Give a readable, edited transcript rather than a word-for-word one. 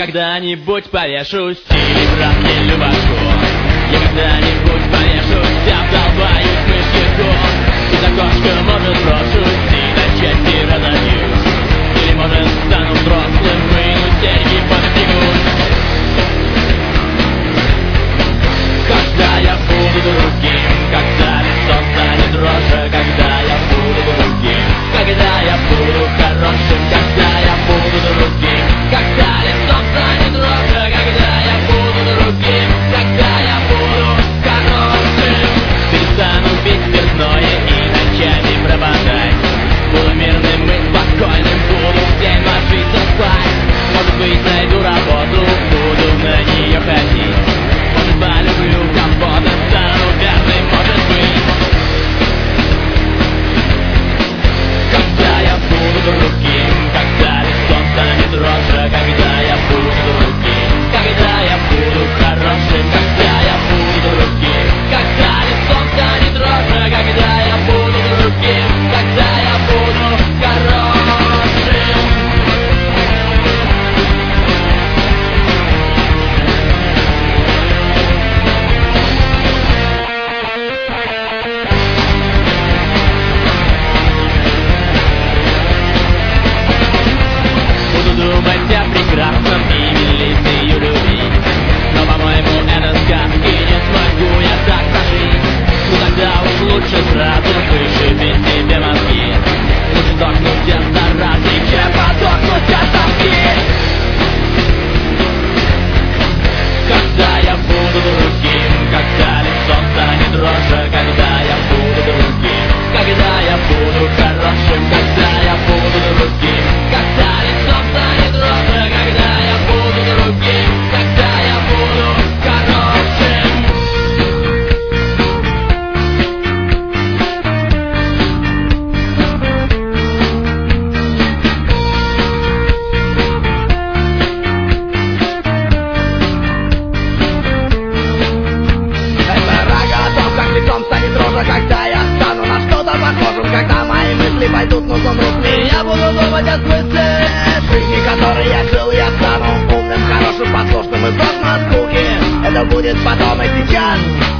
когда-нибудь повешусь, или брат не любашку. Я когда-нибудь повешусь, обдолбаюсь мышьяком. Из окошка, может, брошусь и на части разобьюсь. Или, может, стану взрослым, выну серьги, подстригусь. Когда я буду другим, когда лицо станет роже, когда я буду другим, когда я буду хорошим, когда я буду другим, когда лицо станет роже, когда я буду другим, когда я буду хорошим. Перестану пить спиртное и ночами пропадать. Буду мирным и спокойным, буду в 7 ложиться спать. Может быть, найду работу, буду на нее ходить. Может, полюблю компота, стану верным, может быть. Когда я буду другим, когда лицо станет роже, когда я буду другим, когда я буду хорошим, когда я буду другим, когда лицо станет роже, когда я буду другим, когда я буду хорошим. Думать о прекрасном и милиции любить. Но, по-моему, это сказки, не смогу я так прожить. Ну тогда уж лучше сразу вышибить себе мозги. Лучше сдохнуть от заразы, чем подохнуть от тоски. Когда я буду другим, когда лицо станет роже, когда я буду другим, когда я буду хорошим, когда я буду другим, когда лицо станет роже, когда я буду другим, когда я буду хорошим. Это рага о том, как лицом станет роже, когда я стану на что-то похожим, когда мои мысли пойдут носом русли. Я буду думать о смысле жизни, который я жил, я стану умным, хорошим, послушным и сдохну от скуки. Это будет потом и сейчас.